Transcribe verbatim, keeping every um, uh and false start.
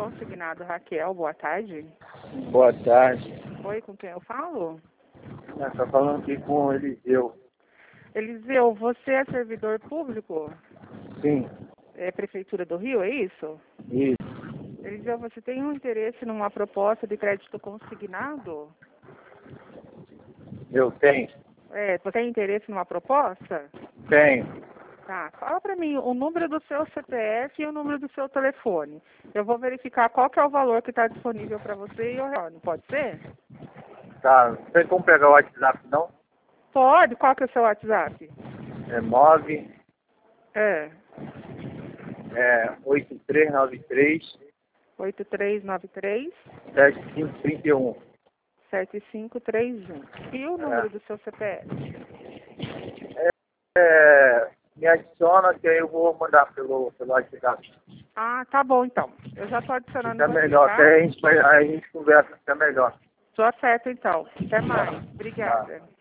consignado, Raquel, boa tarde. Boa tarde. Oi, com quem eu falo? Estou falando aqui com o Eliseu. Eliseu, você é servidor público? Sim, É Prefeitura do Rio, é isso? isso. Eliseu, você tem um interesse numa proposta de crédito consignado? Eu tenho. É, você tem interesse numa proposta? Tenho. Tá, fala para mim o número do seu C P F e o número do seu telefone. Eu vou verificar qual que é o valor que está disponível para você e eu retorno, pode ser? Tá, não tem como pegar o WhatsApp, não? Pode, qual que é o seu WhatsApp? É nove, É, é, oito três nove três, oito três nove três, sete cinco três um. sete cinco três um. E o número do seu C P F? É, me adiciona que aí eu vou mandar pelo, pelo WhatsApp. Ah, tá bom então. Eu já estou adicionando Fica você, melhor, que tá? aí a gente, vai, aí a gente conversa, fica melhor. Tô certo então. Até mais. Tá. Obrigada.